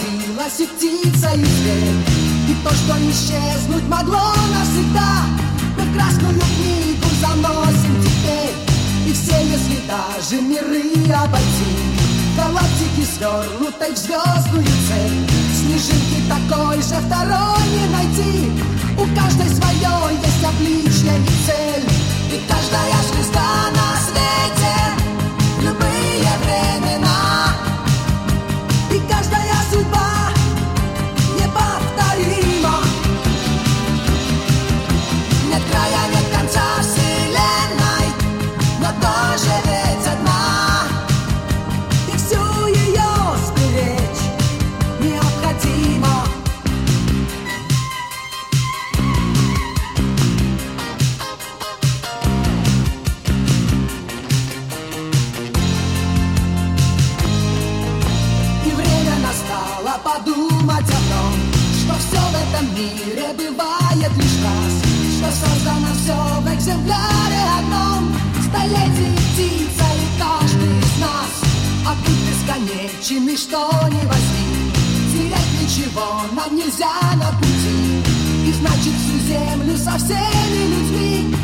родилась и птица, и зверь. И то, что исчезнуть могло навсегда, мы красную книгу заносим теперь. И все, если даже миры обойти, галактики свернутой в звездную цель. Снежинки такой же второй не найти. У каждой свое есть обличье и цель. И каждая звезда на свете в любые времена. И каждая судьба неповторима. Нет края, нет конца вселенной, но тоже ведь одна. И всю ее сберечь необходимо. И время настало подумать о том, что все в этом мире бывает лишь раз, что создано все в экземпляре одном. Столетие птица и каждый из нас, а путь бесконечен, и что не возьми, терять ничего нам нельзя на пути. И значит всю землю со всеми людьми